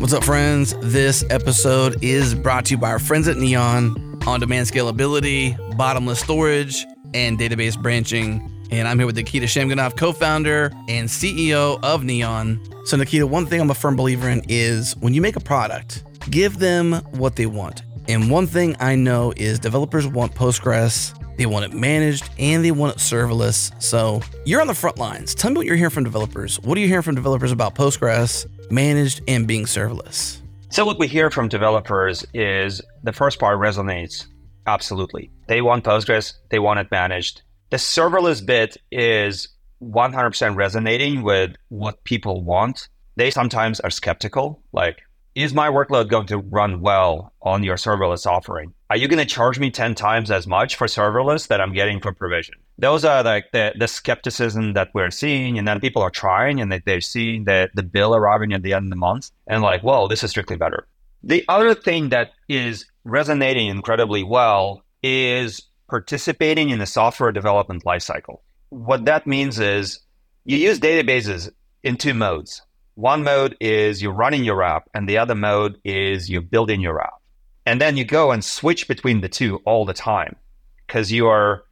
What's up, friends? This episode is brought to you by our friends at Neon, on-demand scalability, bottomless storage, and database branching. And I'm here with Nikita Shamganov, co-founder and CEO of Neon. So Nikita, one thing I'm a firm believer in is when you make a product, give them what they want. And one thing I know is developers want Postgres, they want it managed, and they want it serverless. So you're on the front lines. Tell me what you're hearing from developers. What are you hearing from developers about Postgres, managed, and being serverless? So what we hear from developers is the first part resonates. Absolutely. They want Postgres, they want it managed. The serverless bit is 100% resonating with what people want. They sometimes are skeptical, like, is my workload going to run well on your serverless offering? Are you going to charge me 10 times as much for serverless that I'm getting for provision? Those are like the skepticism that we're seeing, and then people are trying and they're seeing the bill arriving at the end of the month and like, whoa, this is strictly better. The other thing that is resonating incredibly well is participating in the software development lifecycle. What that means is you use databases in two modes. One mode is you're running your app, and the other mode is you're building your app. And then you go and switch between the two all the time because you're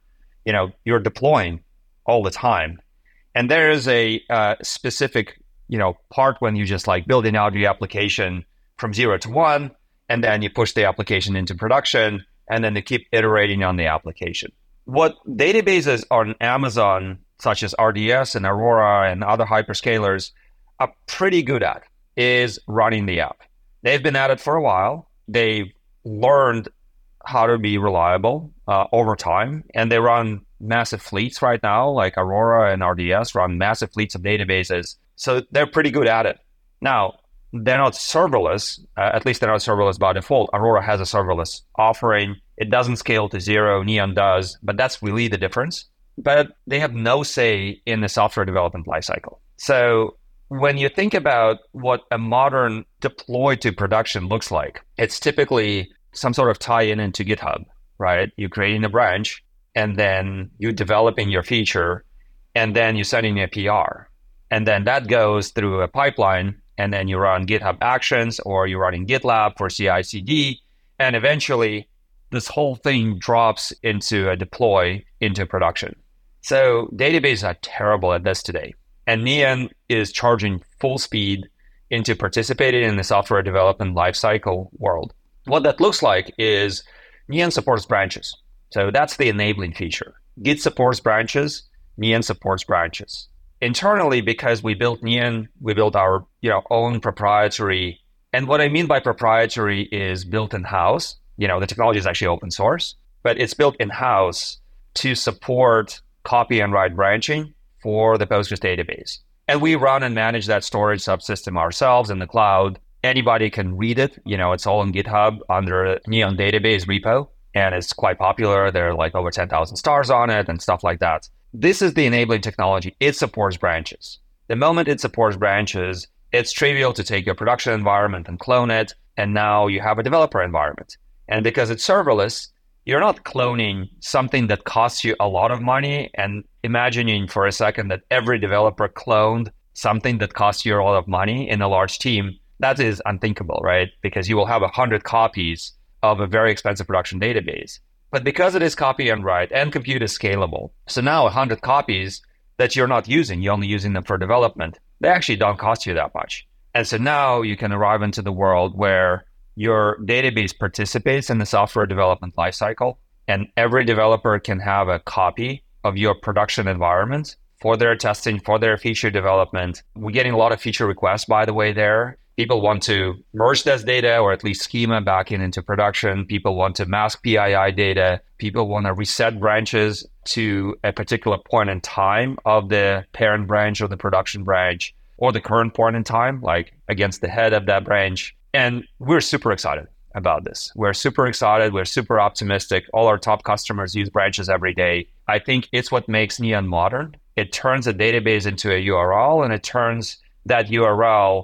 deploying all the time. And there is a specific, part when you just like building out your application from 0 to 1, and then you push the application into production, and then you keep iterating on the application. What databases on Amazon, such as RDS and Aurora and other hyperscalers, are pretty good at is running the app. They've been at it for a while. They've learned how to be reliable over time, and they run massive fleets right now, like Aurora and RDS run massive fleets of databases. So they're pretty good at it. Now, they're not serverless, at least they're not serverless by default. Aurora has a serverless offering. It doesn't scale to zero, Neon does, but that's really the difference. But they have no say in the software development lifecycle. So when you think about what a modern deploy to production looks like, it's typically some sort of tie-in into GitHub, right? You're creating a branch, and then you're developing your feature, and then you're sending a PR. And then that goes through a pipeline, and then you run GitHub Actions, or you're running GitLab for CI/CD, and eventually this whole thing drops into a deploy into production. So databases are terrible at this today. And Neon is charging full speed into participating in the software development lifecycle world. What that looks like is Neon supports branches. So that's the enabling feature. Git supports branches, Neon supports branches. Internally, because we built Neon, we built our own proprietary, and what I mean by proprietary is built in-house. The technology is actually open source, but it's built in-house to support copy and write branching for the Postgres database. And we run and manage that storage subsystem ourselves in the cloud. Anybody can read it. It's all on GitHub under Neon database repo, and it's quite popular. There are like over 10,000 stars on it and stuff like that. This is the enabling technology. It supports branches. The moment it supports branches, it's trivial to take your production environment and clone it, and now you have a developer environment. And because it's serverless, you're not cloning something that costs you a lot of money and imagining for a second that every developer cloned something that costs you a lot of money in a large team. That is unthinkable, right? Because you will have 100 copies of a very expensive production database. But because it is copy and write and compute is scalable, so now 100 copies that you're not using, you're only using them for development, they actually don't cost you that much. And so now you can arrive into the world where your database participates in the software development lifecycle, and every developer can have a copy of your production environment for their testing, for their feature development. We're getting a lot of feature requests, by the way, there. People want to merge this data or at least schema back into production. People want to mask PII data. People want to reset branches to a particular point in time of the parent branch or the production branch or the current point in time, like against the head of that branch. And we're super excited about this. We're super excited. We're super optimistic. All our top customers use branches every day. I think it's what makes Neon modern. It turns a database into a URL, and it turns that URL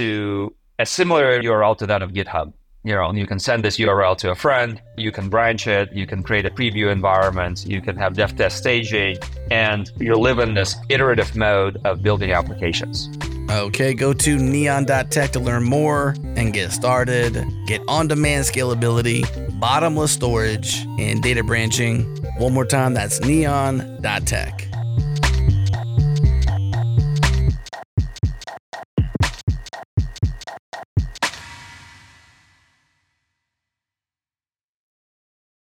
to a similar URL to that of GitHub. You can send this URL to a friend, you can branch it, you can create a preview environment, you can have dev test staging, and you live in this iterative mode of building applications. Okay, go to neon.tech to learn more and get started. Get on-demand scalability, bottomless storage, and data branching. One more time, that's neon.tech.